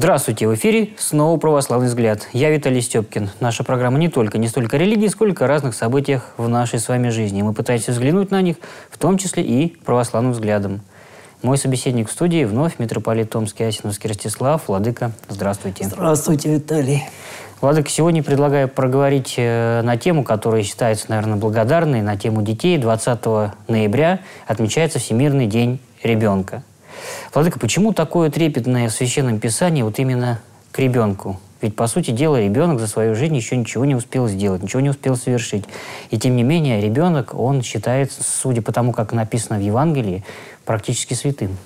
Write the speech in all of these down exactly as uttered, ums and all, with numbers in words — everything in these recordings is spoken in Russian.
Здравствуйте! В эфире снова «Православный взгляд». Я Виталий Степкин. Наша программа не только, не столько о религии, сколько о разных событиях в нашей с вами жизни. Мы пытаемся взглянуть на них, в том числе и православным взглядом. Мой собеседник в студии вновь митрополит Томский Асиновский Ростислав. Владыка, здравствуйте. Здравствуйте, Виталий. Владыка, сегодня предлагаю проговорить на тему, которая считается, наверное, благодарной, на тему детей. двадцатого ноября отмечается Всемирный день ребенка. Владыка, почему такое трепетное в Священном Писании вот именно к ребенку? Ведь, по сути дела, ребенок за свою жизнь еще ничего не успел сделать, ничего не успел совершить. И, тем не менее, ребенок, он считается, судя по тому, как написано в Евангелии, практически святым.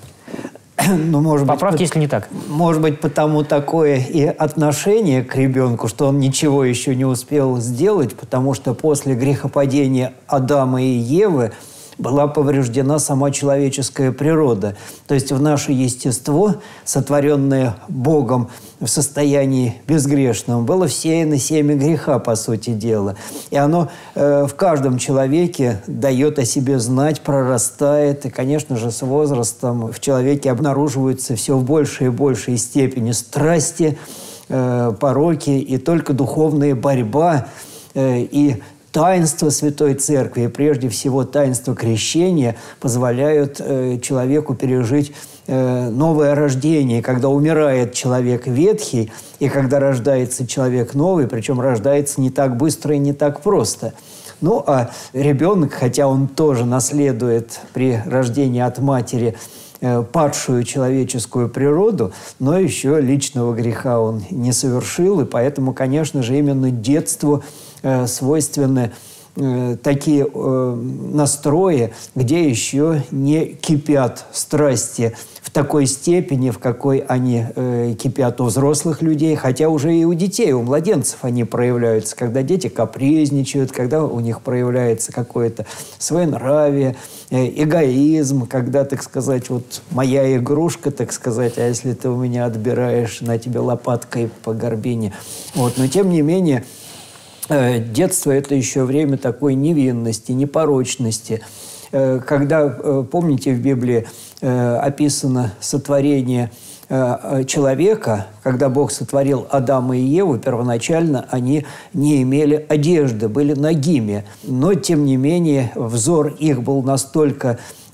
Ну, может Поправьте, быть, если не так. Может быть, потому такое и отношение к ребенку, что он ничего еще не успел сделать, потому что после грехопадения Адама и Евы была повреждена сама человеческая природа. То есть в наше естество, сотворенное Богом в состоянии безгрешном, было всеяно семя греха, по сути дела. И оно э, в каждом человеке дает о себе знать, прорастает. И, конечно же, с возрастом в человеке обнаруживаются все в большей и большей степени страсти, э, пороки, и только духовная борьба э, и таинство Святой Церкви, и прежде всего таинство крещения, позволяют э, человеку пережить э, новое рождение, когда умирает человек ветхий, и когда рождается человек новый, причем рождается не так быстро и не так просто. Ну, а ребенок, хотя он тоже наследует при рождении от матери э, падшую человеческую природу, но еще личного греха он не совершил, и поэтому, конечно же, именно детству э, свойственны э, такие э, настрои, где еще не кипят страсти в такой степени, в какой они э, кипят у взрослых людей, хотя уже и у детей, у младенцев они проявляются, когда дети капризничают, когда у них проявляется какое-то своенравие, э, эгоизм, когда, так сказать, вот моя игрушка, так сказать, а если ты у меня отбираешь, на тебе лопаткой по горбине. Вот. Но тем не менее, э, детство – это еще время такой невинности, непорочности. Когда, помните, в Библии описано сотворение человека, когда Бог сотворил Адама и Еву, первоначально они не имели одежды, были нагими. Но, тем не менее, взор их был настолько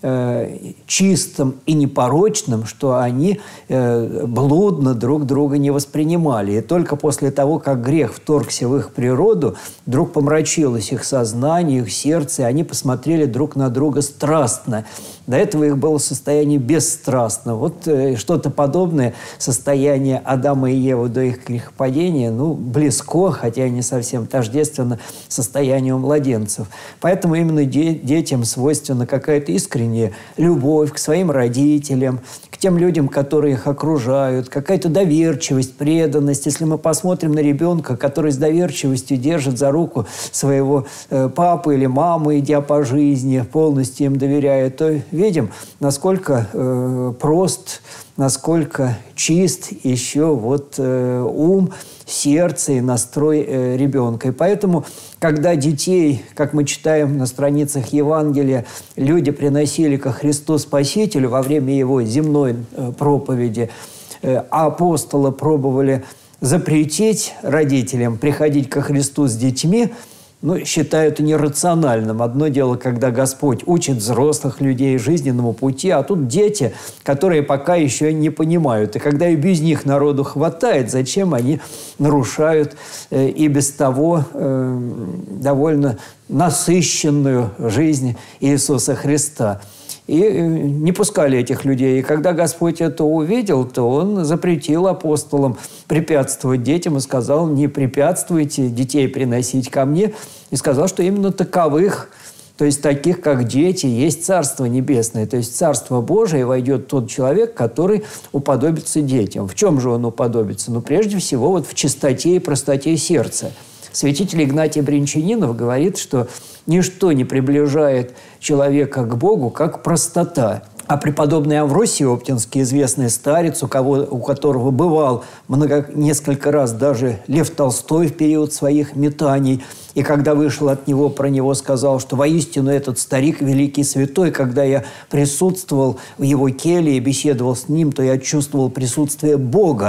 чистым и непорочным, что они э, блудно друг друга не воспринимали. И только после того, как грех вторгся в их природу, вдруг помрачилось их сознание, их сердце, и они посмотрели друг на друга страстно. До этого их было состояние бесстрастно. Вот э, что-то подобное состояние Адама и Евы до их грехопадения, ну, близко, хотя и не совсем тождественно состоянию младенцев. Поэтому именно де- детям свойственна какая-то искренняя любовь к своим родителям, к тем людям, которые их окружают, какая-то доверчивость, преданность. Если мы посмотрим на ребенка, который с доверчивостью держит за руку своего э, папы или маму, идя по жизни, полностью им доверяя, то видим, насколько э, прост, насколько чист еще вот э, ум, сердце и настрой э, ребенка. И поэтому, когда детей, как мы читаем на страницах Евангелия, люди приносили ко Христу Спасителю во время его земной э, проповеди, э, а апостолы пробовали запретить родителям приходить ко Христу с детьми, ну, считаю это нерациональным. Одно дело, когда Господь учит взрослых людей жизненному пути, а тут дети, которые пока еще не понимают. И когда и без них народу хватает, зачем они нарушают э, и без того э, довольно насыщенную жизнь Иисуса Христа. И не пускали этих людей. И когда Господь это увидел, то Он запретил апостолам препятствовать детям и сказал: не препятствуйте детей приносить ко мне. И сказал, что именно таковых, то есть таких, как дети, есть Царство Небесное. То есть в Царство Божие войдет тот человек, который уподобится детям. В чем же он уподобится? Ну, прежде всего, вот в чистоте и простоте сердца. Святитель Игнатий Брянчанинов говорит, что ничто не приближает человека к Богу, как простота. А преподобный Амвросий Оптинский, известный старец, у, кого, у которого бывал много, несколько раз даже Лев Толстой в период своих метаний, и когда вышел от него, про него сказал, что воистину этот старик великий святой, когда я присутствовал в его келье и беседовал с ним, то я чувствовал присутствие Бога.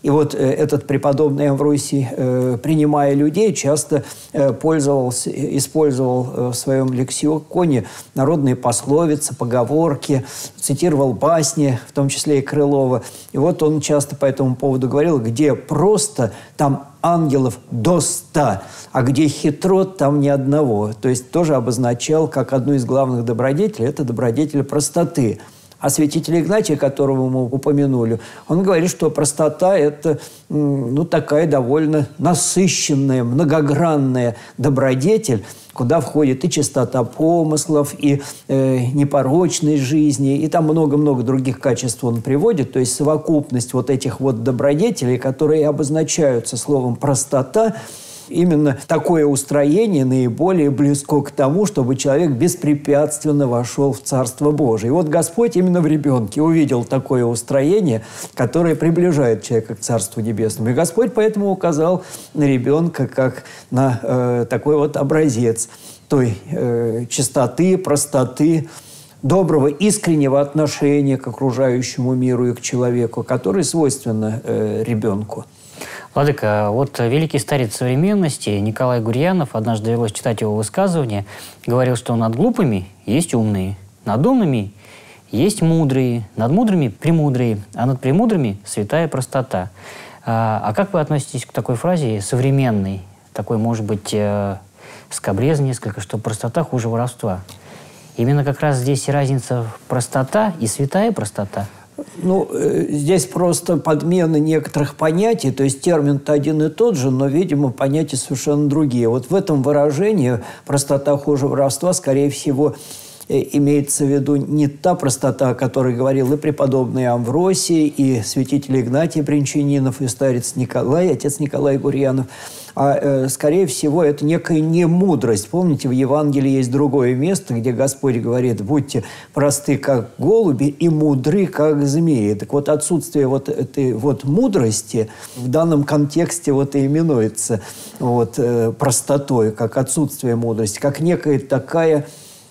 И вот этот преподобный Амвросий, принимая людей, часто пользовался, использовал в своем лексиконе народные пословицы, поговорки, цитировал басни, в том числе и Крылова. И вот он часто по этому поводу говорил, где просто, там ангелов до ста, а где хитро, там ни одного. То есть тоже обозначал, как одну из главных добродетелей, это добродетель простоты. А святитель Игнатий, которого мы упомянули, он говорит, что простота – это ну, такая довольно насыщенная, многогранная добродетель, куда входит и чистота помыслов, и э, непорочность жизни, и там много-много других качеств он приводит. То есть совокупность вот этих вот добродетелей, которые обозначаются словом «простота», именно такое устроение наиболее близко к тому, чтобы человек беспрепятственно вошел в Царство Божие. И вот Господь именно в ребенке увидел такое устроение, которое приближает человека к Царству Небесному. И Господь поэтому указал на ребенка как на э, такой вот образец той э, чистоты, простоты, доброго, искреннего отношения к окружающему миру и к человеку, которое свойственно э, ребенку. Владыка, вот великий старец современности Николай Гурьянов, однажды довелось читать его высказывание, говорил, что над глупыми есть умные, над умными есть мудрые, над мудрыми – премудрые, а над премудрыми – святая простота. А, а как вы относитесь к такой фразе современной, такой, может быть, э, скабрез несколько, что простота хуже воровства? Именно как раз здесь и разница простота и святая простота. Ну, здесь просто подмена некоторых понятий, то есть термин-то один и тот же, но, видимо, понятия совершенно другие. Вот в этом выражении простота хуже воровства, скорее всего, имеется в виду не та простота, о которой говорил и преподобный Амвросий, и святитель Игнатий Брянчанинов, и старец Николай, отец Николай Гурьянов, а, э, скорее всего, это некая немудрость. Помните, в Евангелии есть другое место, где Господь говорит: «Будьте просты, как голуби, и мудры, как змеи». Так вот, отсутствие вот этой вот мудрости в данном контексте вот и именуется вот, э, простотой, как отсутствие мудрости, как некая такая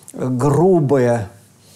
грубая,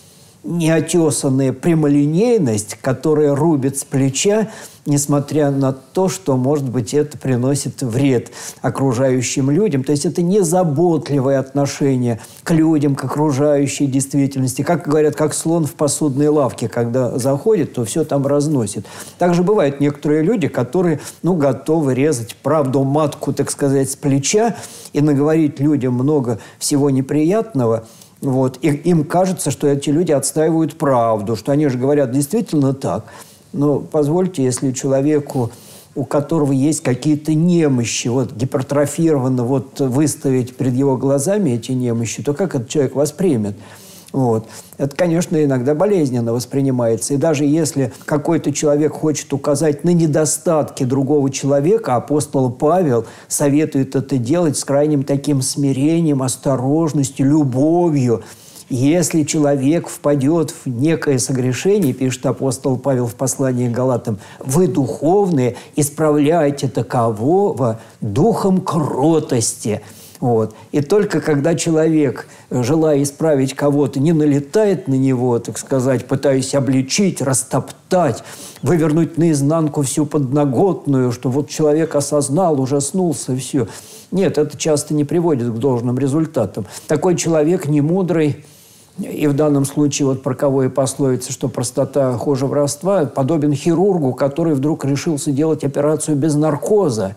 неотесанная прямолинейность, которая рубит с плеча, несмотря на то, что, может быть, это приносит вред окружающим людям. То есть это незаботливое отношение к людям, к окружающей действительности. Как говорят, как слон в посудной лавке, когда заходит, то все там разносит. Также бывают некоторые люди, которые ну, готовы резать правду матку, так сказать, с плеча и наговорить людям много всего неприятного. Вот. И им кажется, что эти люди отстаивают правду, что они же говорят действительно так. Но позвольте, если человеку, у которого есть какие-то немощи, вот гипертрофированно вот, выставить перед его глазами эти немощи, то как этот человек воспримет? Вот. Это, конечно, иногда болезненно воспринимается. И даже если какой-то человек хочет указать на недостатки другого человека, апостол Павел советует это делать с крайним таким смирением, осторожностью, любовью. Если человек впадет в некое согрешение, пишет апостол Павел в послании к Галатам, вы духовные, исправляйте такового духом кротости. Вот. И только когда человек, желая исправить кого-то, не налетает на него, так сказать, пытаясь обличить, растоптать, вывернуть наизнанку всю подноготную, что вот человек осознал, ужаснулся, и все. Нет, это часто не приводит к должным результатам. Такой человек немудрый, и в данном случае, вот про кого и пословица, что простота хуже воровства, подобен хирургу, который вдруг решился делать операцию без наркоза.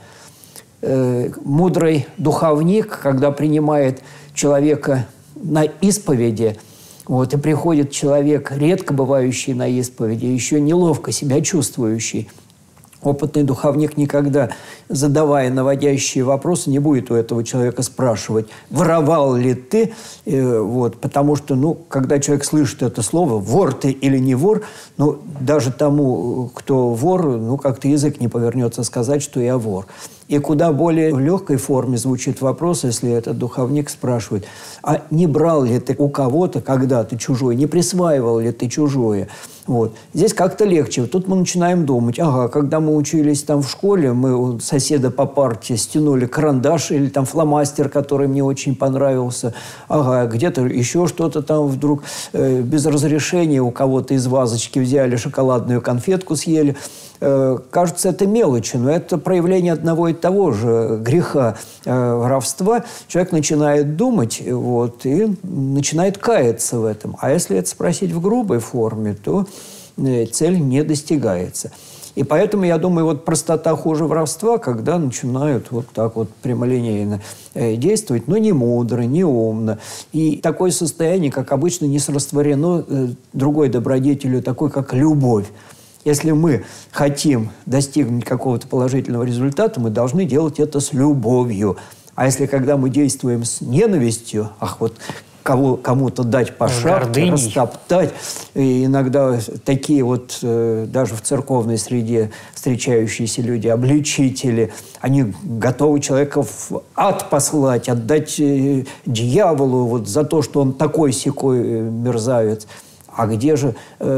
Э, мудрый духовник, когда принимает человека на исповеди, вот, и приходит человек, редко бывающий на исповеди, еще неловко себя чувствующий, опытный духовник никогда, задавая наводящие вопросы, не будет у этого человека спрашивать, воровал ли ты, э, вот, потому что, ну, когда человек слышит это слово, вор ты или не вор, ну, даже тому, кто вор, ну, как-то язык не повернется сказать, что я вор. И куда более в легкой форме звучит вопрос, если этот духовник спрашивает, а не брал ли ты у кого-то когда-то чужое, не присваивал ли ты чужое? Вот. Здесь как-то легче. Тут мы начинаем думать, ага, когда мы учились там в школе, мы у соседа по парте стянули карандаш или там фломастер, который мне очень понравился, ага, где-то еще что-то там вдруг э, без разрешения у кого-то из вазочки взяли шоколадную конфетку, съели. Э, кажется, это мелочи, но это проявление одного и того же греха э, воровства. Человек начинает думать вот, и начинает каяться в этом. А если это спросить в грубой форме, то цель не достигается. И поэтому, я думаю, вот простота хуже воровства, когда начинают вот так вот прямолинейно э, действовать, но не мудро, не умно. И такое состояние, как обычно, не срастворено э, другой добродетелью, такой, как любовь. Если мы хотим достигнуть какого-то положительного результата, мы должны делать это с любовью. А если когда мы действуем с ненавистью, ах, вот кого, кому-то дать по шапке, растоптать. И иногда такие вот, э, даже в церковной среде встречающиеся люди, обличители, они готовы человека в ад послать, отдать э, дьяволу вот за то, что он такой-сякой э, мерзавец. А где же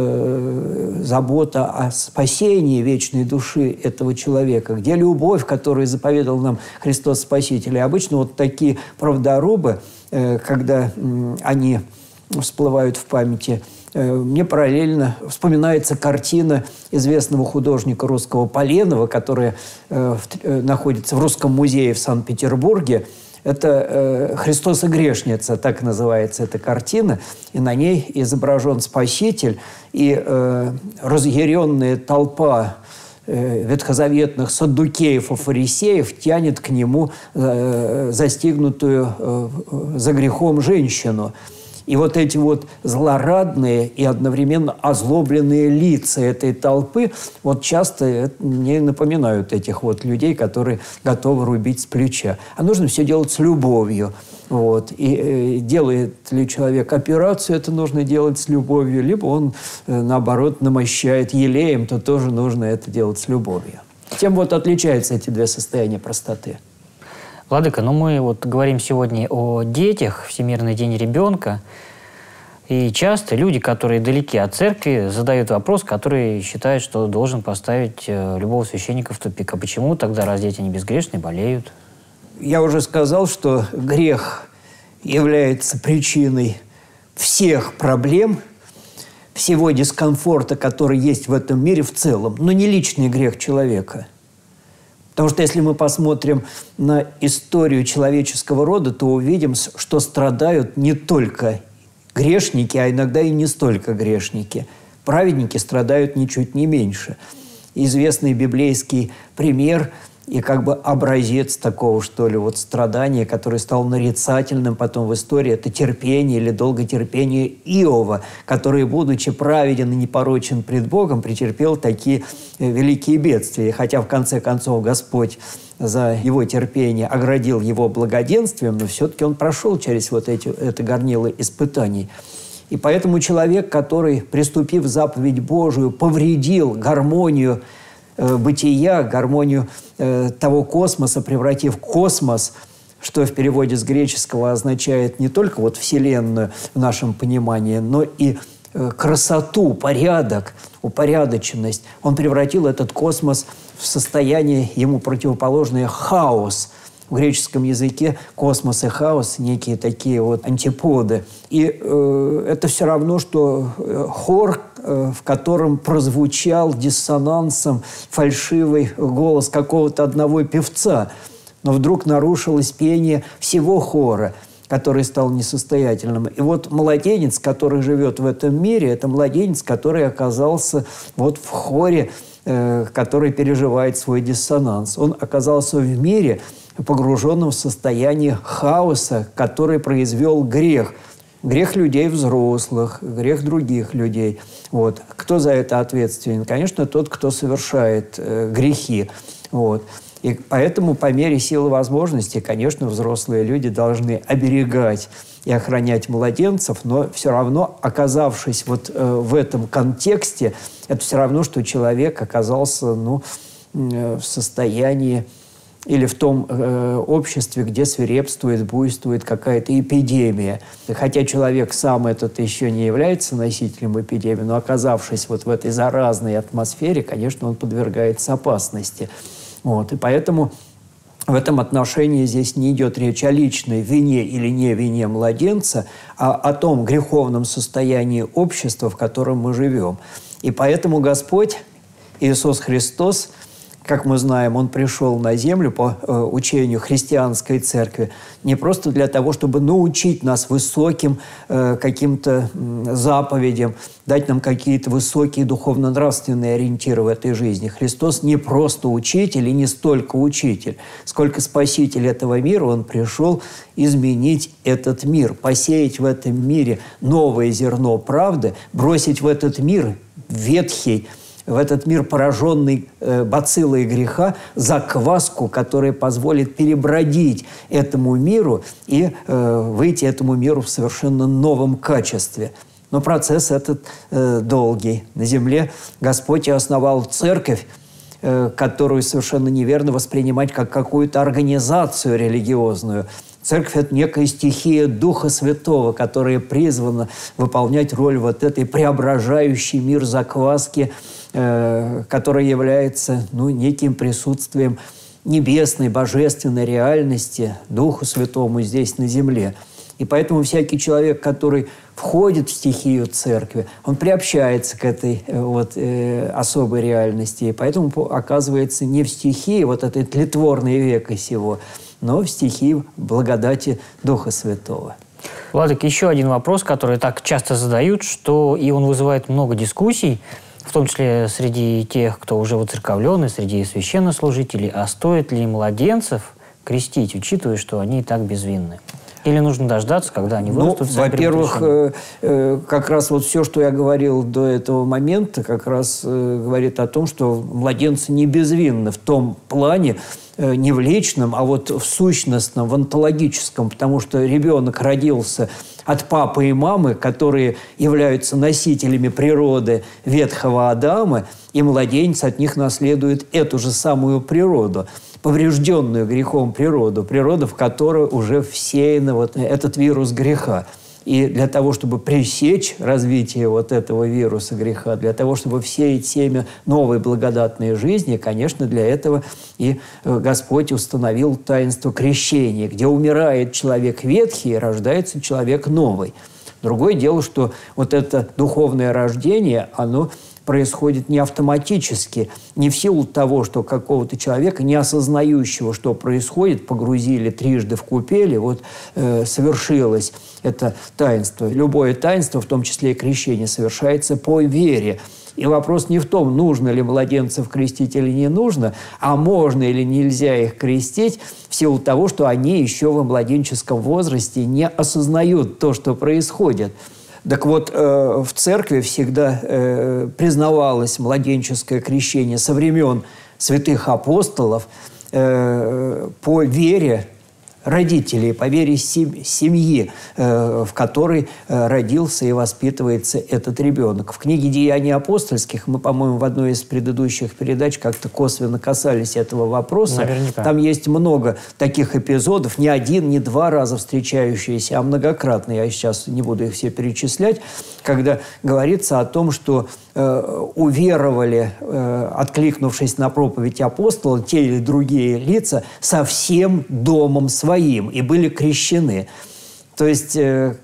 э, забота о спасении вечной души этого человека? Где любовь, которую заповедал нам Христос Спаситель? И обычно вот такие правдорубы, э, когда э, они всплывают в памяти, э, мне параллельно вспоминается картина известного художника русского Поленова, которая э, в, э, находится в Русском музее в Санкт-Петербурге. Это э, «Христос и грешница», так называется эта картина. И на ней изображен Спаситель, и э, разъяренная толпа э, ветхозаветных саддукеев и фарисеев тянет к нему э, застигнутую э, за грехом женщину. И вот эти вот злорадные и одновременно озлобленные лица этой толпы вот часто мне напоминают этих вот людей, которые готовы рубить с плеча. А нужно все делать с любовью. Вот. И э, делает ли человек операцию, это нужно делать с любовью, либо он, э, наоборот, намощает елеем, то тоже нужно это делать с любовью. Тем вот отличаются эти две состояния простоты. Владыка, ну мы вот говорим сегодня о детях, Всемирный день ребенка, и часто люди, которые далеки от церкви, задают вопрос, который считают, что должен поставить любого священника в тупик. А почему тогда, раз дети не безгрешные, болеют? Я уже сказал, что грех является причиной всех проблем, всего дискомфорта, который есть в этом мире в целом, но не личный грех человека. Потому что если мы посмотрим на историю человеческого рода, то увидим, что страдают не только грешники, а иногда и не столько грешники. Праведники страдают ничуть не меньше. Известный библейский пример и как бы образец такого, что ли, вот страдания, который стал нарицательным потом в истории, это терпение или долготерпение Иова, который, будучи праведен и непорочен пред Богом, претерпел такие великие бедствия. Хотя в конце концов Господь за его терпение оградил его благоденствием, но все-таки он прошел через вот эти, это горнило испытаний. И поэтому человек, который, приступив заповедь Божию, повредил гармонию бытия, гармонию э, того космоса, превратив космос, что в переводе с греческого означает не только вот Вселенную в нашем понимании, но и э, красоту, порядок, упорядоченность. Он превратил этот космос в состояние ему противоположное хаос. В греческом языке космос и хаос – некие такие вот антиподы. И э, это все равно, что э, хор, э, в котором прозвучал диссонансом фальшивый голос какого-то одного певца. Но вдруг нарушилось пение всего хора, который стал несостоятельным. И вот младенец, который живет в этом мире, это младенец, который оказался вот в хоре, э, который переживает свой диссонанс. Он оказался в мире, погруженным в состояние хаоса, который произвел грех. Грех людей взрослых, грех других людей. Вот. Кто за это ответственен? Конечно, тот, кто совершает э, грехи. Вот. И поэтому по мере силы возможностей, конечно, взрослые люди должны оберегать и охранять младенцев, но все равно, оказавшись вот э, в этом контексте, это все равно, что человек оказался ну, э, в состоянии или в том э, обществе, где свирепствует, буйствует какая-то эпидемия. И хотя человек сам этот еще не является носителем эпидемии, но оказавшись вот в этой заразной атмосфере, конечно, он подвергается опасности. Вот. И поэтому в этом отношении здесь не идет речь о личной вине или не вине младенца, а о том греховном состоянии общества, в котором мы живем. И поэтому Господь, Иисус Христос, как мы знаем, Он пришел на землю по э, учению христианской церкви не просто для того, чтобы научить нас высоким э, каким-то э, заповедям, дать нам какие-то высокие духовно-нравственные ориентиры в этой жизни. Христос не просто учитель и не столько учитель, сколько спаситель этого мира. Он пришел изменить этот мир, посеять в этом мире новое зерно правды, бросить в этот мир ветхий, в этот мир, пораженный э, бациллой греха, закваску, которая позволит перебродить этому миру и э, выйти этому миру в совершенно новом качестве. Но процесс этот э, долгий. На земле Господь основал церковь, э, которую совершенно неверно воспринимать как какую-то организацию религиозную. Церковь – это некая стихия Духа Святого, которая призвана выполнять роль вот этой преображающей мир закваски, э, которая является ну, неким присутствием небесной, божественной реальности Духу Святому здесь на земле. И поэтому всякий человек, который входит в стихию церкви, он приобщается к этой вот, э, особой реальности. И поэтому оказывается не в стихии вот этой тлетворной века сего, но в стихии благодати Духа Святого. Владыка, еще один вопрос, который так часто задают, что и он вызывает много дискуссий, в том числе среди тех, кто уже воцерковленный, среди священнослужителей. А стоит ли младенцев крестить, учитывая, что они и так безвинны? Или нужно дождаться, когда они вырастут? Ну, во-первых, э, э, как раз вот все, что я говорил до этого момента, как раз э, говорит о том, что младенцы не безвинны в том плане, э, не в личном, а вот в сущностном, в онтологическом, потому что ребенок родился от папы и мамы, которые являются носителями природы ветхого Адама, и младенец от них наследует эту же самую природу, поврежденную грехом природу, природу, в которой уже всеян вот этот вирус греха. И для того, чтобы пресечь развитие вот этого вируса греха, для того, чтобы всеять семя новой благодатной жизни, конечно, для этого и Господь установил таинство крещения, где умирает человек ветхий и рождается человек новый. Другое дело, что вот это духовное рождение, оно происходит не автоматически, не в силу того, что какого-то человека, не осознающего, что происходит, погрузили трижды в купели, вот э, совершилось это таинство. Любое таинство, в том числе и крещение, совершается по вере. И вопрос не в том, нужно ли младенцев крестить или не нужно, а можно или нельзя их крестить в силу того, что они еще во младенческом возрасте не осознают то, что происходит. Так вот, э, в церкви всегда э, признавалось младенческое крещение со времен святых апостолов э, по вере родителей, по вере семьи, в которой родился и воспитывается этот ребенок. В книге «Деяний апостольских» мы, по-моему, в одной из предыдущих передач как-то косвенно касались этого вопроса. Наверняка. Там есть много таких эпизодов, не один, не два раза встречающиеся, а многократно. Я сейчас не буду их все перечислять, когда говорится о том, что э, уверовали, э, откликнувшись на проповедь апостола, те или другие лица со всем домом своим и были крещены. То есть э,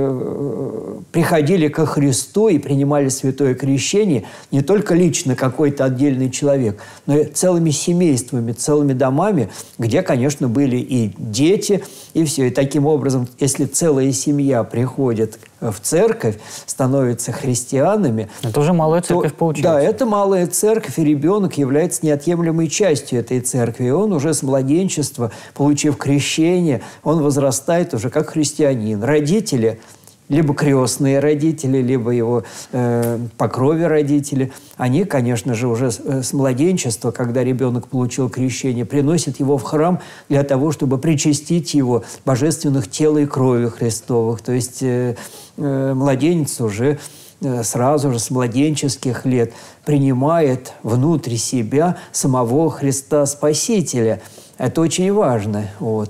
э, приходили ко Христу и принимали святое крещение не только лично какой-то отдельный человек, но и целыми семействами, целыми домами, где, конечно, были и дети, и все. И таким образом, если целая семья приходит в церковь, становится христианами... Это уже малая церковь то, получается. Да, это малая церковь, и ребенок является неотъемлемой частью этой церкви. И он уже с младенчества, получив крещение, он возрастает уже как христианин. Родители, либо крестные родители, либо его э, по крови родители, они, конечно же, уже с, с младенчества, когда ребенок получил крещение, приносят его в храм для того, чтобы причастить его божественных тела и крови Христовых. То есть э, э, младенец уже э, сразу же с младенческих лет принимает внутрь себя самого Христа Спасителя. Это очень важно. Вот.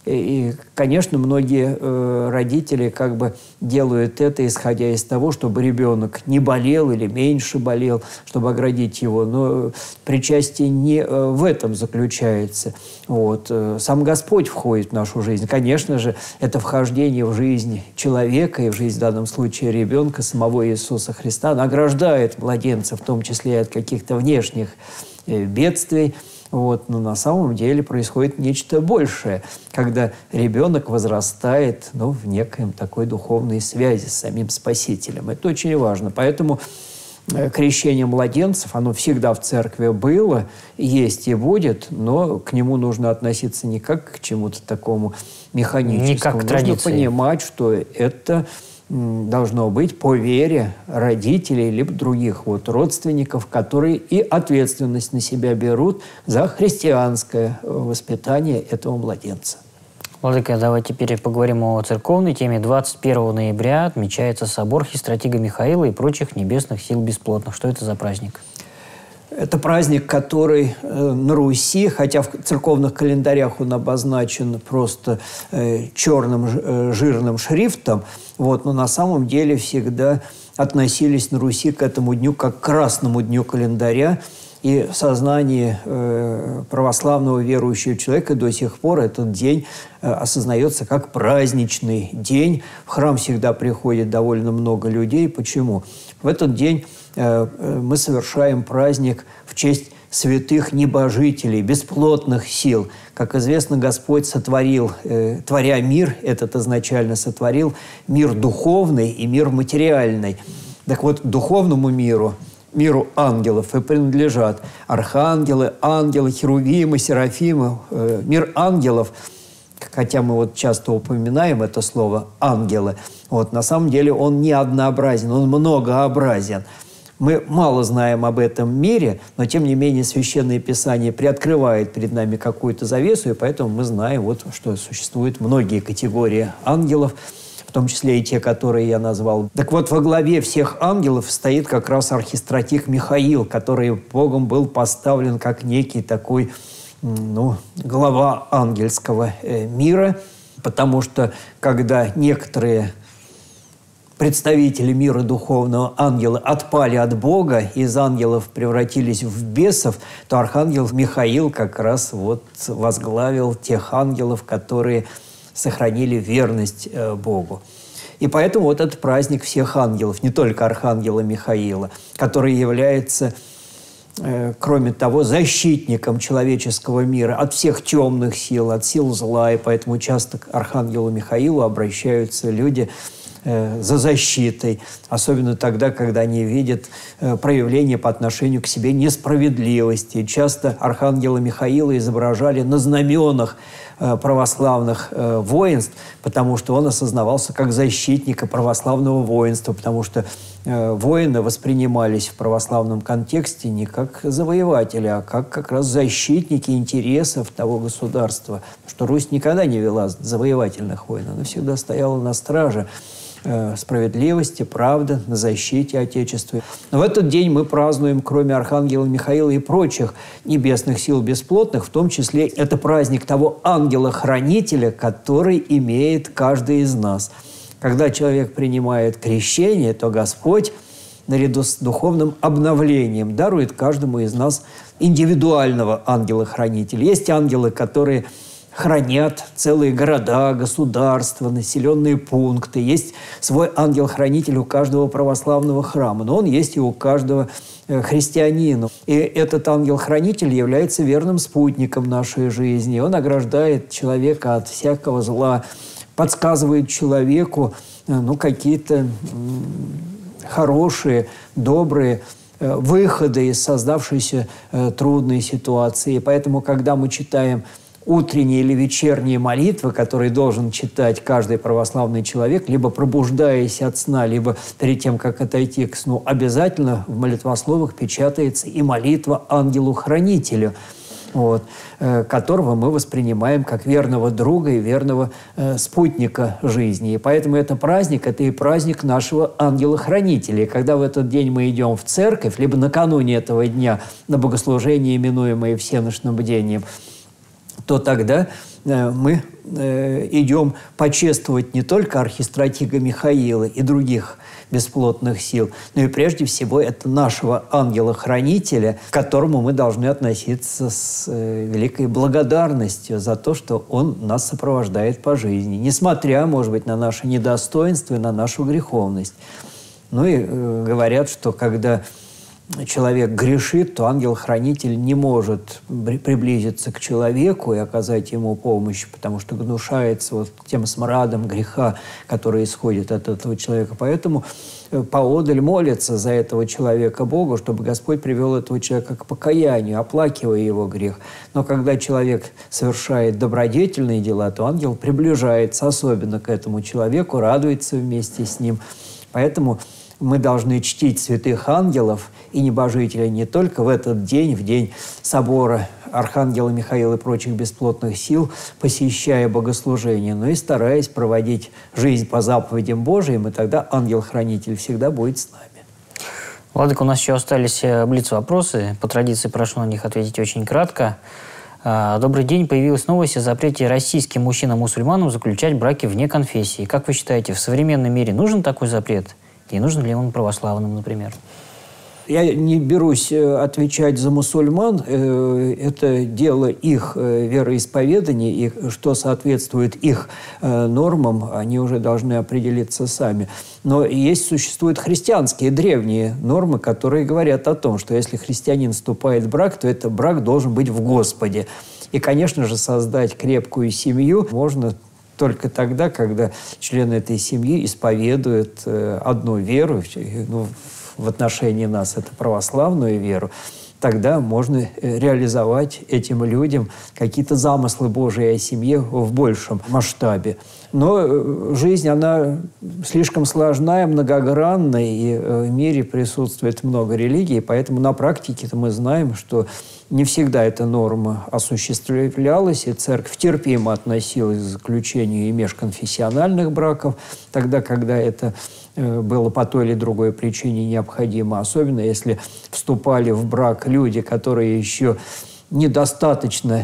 И, конечно, многие э, родители как бы делают это, исходя из того, чтобы ребенок не болел или меньше болел, чтобы оградить его. Но причастие не э, в этом заключается. Вот. Сам Господь входит в нашу жизнь. Конечно же, это вхождение в жизнь человека и в жизнь, в данном случае, ребенка, самого Иисуса Христа, награждает младенца, в том числе и от каких-то внешних э, бедствий. Вот. Но на самом деле происходит нечто большее, когда ребенок возрастает, ну, в некоем такой духовной связи с самим Спасителем. Это очень важно. Поэтому э, крещение младенцев, оно всегда в церкви было, есть и будет, но к нему нужно относиться не как к чему-то такому механическому. Не как к традиции. Нужно понимать, что это должно быть по вере родителей либо других вот родственников, которые и ответственность на себя берут за христианское воспитание этого младенца. Владыка, давайте теперь поговорим о церковной теме. двадцать первого ноября отмечается собор Хистратига Михаила и прочих небесных сил бесплотных. Что это за праздник? Это праздник, который э, на Руси, хотя в церковных календарях он обозначен просто э, черным э, жирным шрифтом, вот, но на самом деле всегда относились на Руси к этому дню как к красному дню календаря. И в сознании э, православного верующего человека до сих пор этот день э, осознается как праздничный день. В храм всегда приходит довольно много людей. Почему? В этот день э, мы совершаем праздник в честь святых небожителей, бесплотных сил. Как известно, Господь сотворил, э, творя мир, этот изначально сотворил мир духовный и мир материальный. Так вот, духовному миру, миру ангелов и принадлежат архангелы, ангелы, херувимы, серафимы. Э, мир ангелов, хотя мы вот часто упоминаем это слово «ангелы», вот, на самом деле он не однообразен, он многообразен. Мы мало знаем об этом мире, но, тем не менее, Священное Писание приоткрывает перед нами какую-то завесу, и поэтому мы знаем, вот, что существуют многие категории ангелов, в том числе и те, которые я назвал. Так вот, во главе всех ангелов стоит как раз архистратиг Михаил, который Богом был поставлен как некий такой, ну, глава ангельского э, мира, потому что когда некоторые представители мира духовного, ангелы, отпали от Бога, из ангелов превратились в бесов, то архангел Михаил как раз вот возглавил тех ангелов, которые сохранили верность э, Богу. И поэтому вот этот праздник всех ангелов, не только архангела Михаила, который является, э, кроме того, защитником человеческого мира от всех темных сил, от сил зла, и поэтому часто к архангелу Михаилу обращаются люди э, за защитой, особенно тогда, когда они видят э, проявление по отношению к себе несправедливости. Часто архангела Михаила изображали на знаменах православных э, воинств, потому что он осознавался как защитника православного воинства, потому что э, воины воспринимались в православном контексте не как завоеватели, а как как раз защитники интересов того государства. Потому что Русь никогда не вела завоевательных войн, она всегда стояла на страже справедливости, правды, на защите Отечества. Но в этот день мы празднуем, кроме архангела Михаила и прочих небесных сил бесплотных, в том числе это праздник того ангела-хранителя, который имеет каждый из нас. Когда человек принимает крещение, то Господь наряду с духовным обновлением дарует каждому из нас индивидуального ангела-хранителя. Есть ангелы, которые хранят целые города, государства, населенные пункты. Есть свой ангел-хранитель у каждого православного храма, но он есть и у каждого христианина. И этот ангел-хранитель является верным спутником нашей жизни. Он ограждает человека от всякого зла, подсказывает человеку ну, какие-то хорошие, добрые выходы из создавшейся трудной ситуации. И поэтому, когда мы читаем утренние или вечерние молитвы, которые должен читать каждый православный человек, либо пробуждаясь от сна, либо перед тем, как отойти к сну, обязательно в молитвословах печатается и молитва ангелу-хранителю, вот, э, которого мы воспринимаем как верного друга и верного э, спутника жизни. И поэтому это праздник, это и праздник нашего ангела-хранителя. И когда в этот день мы идем в церковь, либо накануне этого дня на богослужение, именуемое всеночным бдением, то тогда э, мы э, идем почествовать не только архистратига Михаила и других бесплотных сил, но и прежде всего это нашего ангела-хранителя, к которому мы должны относиться с э, великой благодарностью за то, что он нас сопровождает по жизни, несмотря, может быть, на наше недостоинство и на нашу греховность. Ну и э, говорят, что когда человек грешит, то ангел-хранитель не может приблизиться к человеку и оказать ему помощь, потому что гнушается вот тем смрадом греха, который исходит от этого человека. Поэтому поодаль молится за этого человека Богу, чтобы Господь привел этого человека к покаянию, оплакивая его грех. Но когда человек совершает добродетельные дела, то ангел приближается особенно к этому человеку, радуется вместе с ним. Поэтому мы должны чтить святых ангелов и небожителей не только в этот день, в день собора Архангела Михаила и прочих бесплотных сил, посещая богослужение, но и стараясь проводить жизнь по заповедям Божиим, и тогда ангел-хранитель всегда будет с нами. Владыка, у нас еще остались блиц-вопросы. По традиции прошу на них ответить очень кратко. Добрый день. Появилась новость о запрете российским мужчинам-мусульманам заключать браки вне конфессии. Как вы считаете, в современном мире нужен такой запрет? И нужен ли он православным, например? Я не берусь отвечать за мусульман. Это дело их вероисповедания, и что соответствует их нормам, они уже должны определиться сами. Но есть, существуют христианские древние нормы, которые говорят о том, что если христианин вступает в брак, то этот брак должен быть в Господе. И, конечно же, создать крепкую семью можно только тогда, когда члены этой семьи исповедуют э, одну веру, ну, в отношении нас это православную веру, тогда можно реализовать этим людям какие-то замыслы Божии о семье в большем масштабе. Но жизнь, она слишком сложная, многогранная, и в мире присутствует много религий, поэтому на практике-то мы знаем, что не всегда эта норма осуществлялась, и церковь терпимо относилась к заключению и межконфессиональных браков, тогда, когда это было по той или другой причине необходимо, особенно если вступали в брак люди, которые еще недостаточно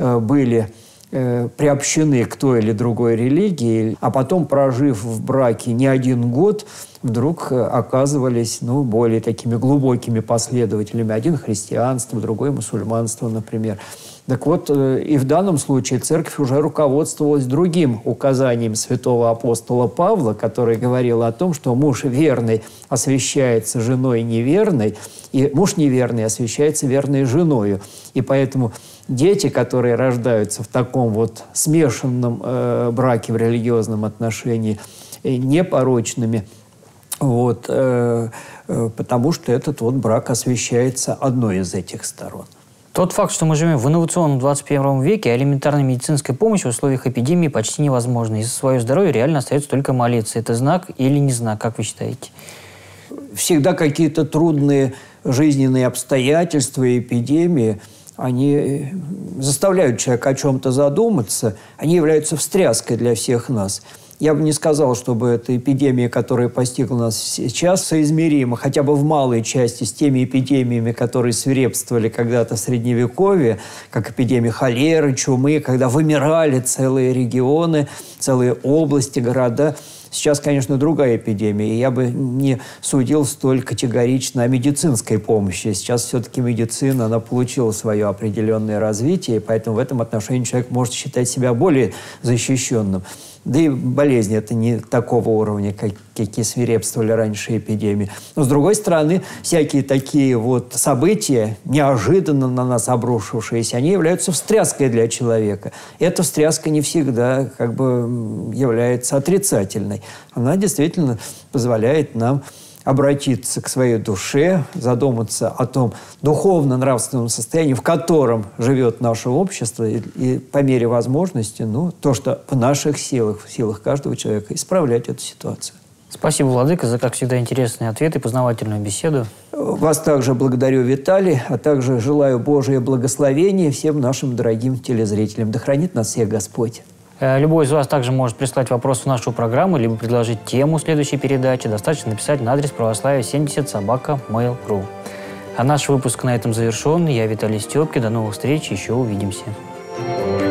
были приобщены к той или другой религии, а потом, прожив в браке не один год, вдруг оказывались ну, более такими глубокими последователями. Один христианство, другой мусульманство, например. Так вот, и в данном случае церковь уже руководствовалась другим указанием святого апостола Павла, который говорил о том, что муж верный освящается женой неверной, и муж неверный освящается верной женою. И поэтому дети, которые рождаются в таком вот смешанном э, браке в религиозном отношении, э, непорочными, вот, э, э, потому что этот вот брак освящается одной из этих сторон. Тот факт, что мы живем в инновационном двадцать первом веке, а элементарная медицинская помощь в условиях эпидемии почти невозможна. И за свое здоровье реально остается только молиться. Это знак или не знак, как вы считаете? Всегда какие-то трудные жизненные обстоятельства и эпидемии, они заставляют человека о чем-то задуматься, они являются встряской для всех нас. Я бы не сказал, чтобы эта эпидемия, которая постигла нас сейчас, соизмерима хотя бы в малой части с теми эпидемиями, которые свирепствовали когда-то в Средневековье, как эпидемия холеры, чумы, когда вымирали целые регионы, целые области, города. Сейчас, конечно, другая эпидемия, и я бы не судил столь категорично о медицинской помощи. Сейчас все-таки медицина, она получила свое определенное развитие, и поэтому в этом отношении человек может считать себя более защищенным. Да и болезни это не такого уровня, как, какие свирепствовали раньше эпидемии. Но, с другой стороны, всякие такие вот события, неожиданно на нас обрушившиеся, они являются встряской для человека. И эта встряска не всегда как бы является отрицательной. Она действительно позволяет нам обратиться к своей душе, задуматься о том духовно-нравственном состоянии, в котором живет наше общество, и, и по мере возможности, ну, то, что в наших силах, в силах каждого человека, исправлять эту ситуацию. Спасибо, Владыка, за, как всегда, интересные ответы и познавательную беседу. Вас также благодарю, Виталий, а также желаю Божие благословения всем нашим дорогим телезрителям. Да хранит нас всех Господь. Любой из вас также может прислать вопрос в нашу программу, либо предложить тему следующей передачи. Достаточно написать на адрес православие семьдесят собака mail точка ру. А наш выпуск на этом завершен. Я Виталий Степкин. До новых встреч. Еще увидимся.